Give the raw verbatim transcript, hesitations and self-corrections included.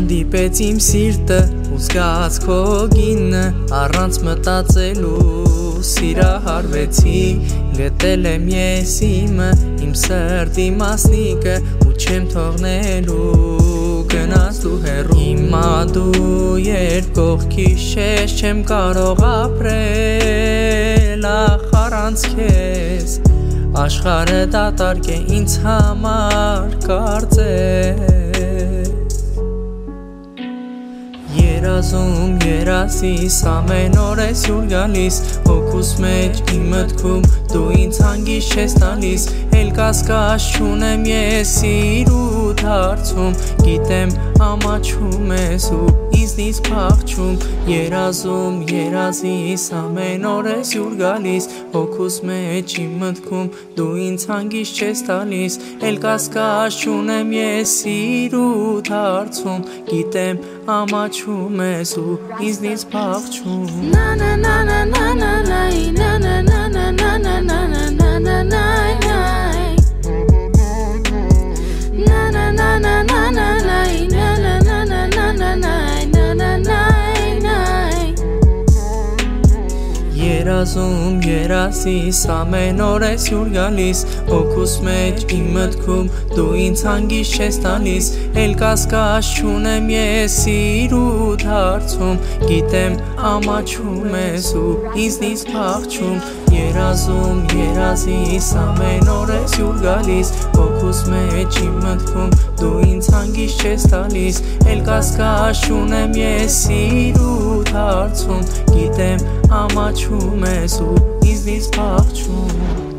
Հանդիպեց իմ սիրտը ու զգաց քո գինը առանց մտածելու սիրահարվեցի գտել եմ ես իմը իմ սրտի մասնիկը ու չեմ թողնելու գնաս դու հեռու հիմա դու երբ կողքիս ես չեմ կարող ապրել առանց քեզ աշխարհը դատարկ է ինձ համար կարծես Երազում երազիս ամեն օր ես յուր գալիս հոգուս մեջ իմ մտքում դու ինձ հանգիստ չես տալիս էլ կասկած չունեմ ես սիրուդ հարցում գիտեմ ամաչում ես ու ինձնից փախչում երազում երազիս ամեն օր ես յուր գալիս հոգուս մեջ իմ մտքում դու ինձ հանգիստ չես տալիս էլ կասկած չունեմ ես սիրուդ հարցում գիտեմ ամաչում ես ու ինձնից փախչում Na na na na na na na na na na na na na na na na na na na Na na na na na na na na na na na na na na na na Երազում երազիս ամեն օր ես յուր գալիս հոգուս մեջ իմ մտքում դու ինձ հանգիստ չես տալիս էլ կասկած չունեմ ես սիրուդ հարցում գիտեմ ամաչում ես ու ինձնից փախչում երազում երազիս ամեն օր ես յուր գալիս հոգուս մեջ իմ մտքում դու ինձ հանգիստ չես տալիս էլ կասկած չունեմ ես սիրուդ հարցում գիտեմ ամաչում ես ու ինձնից փախչում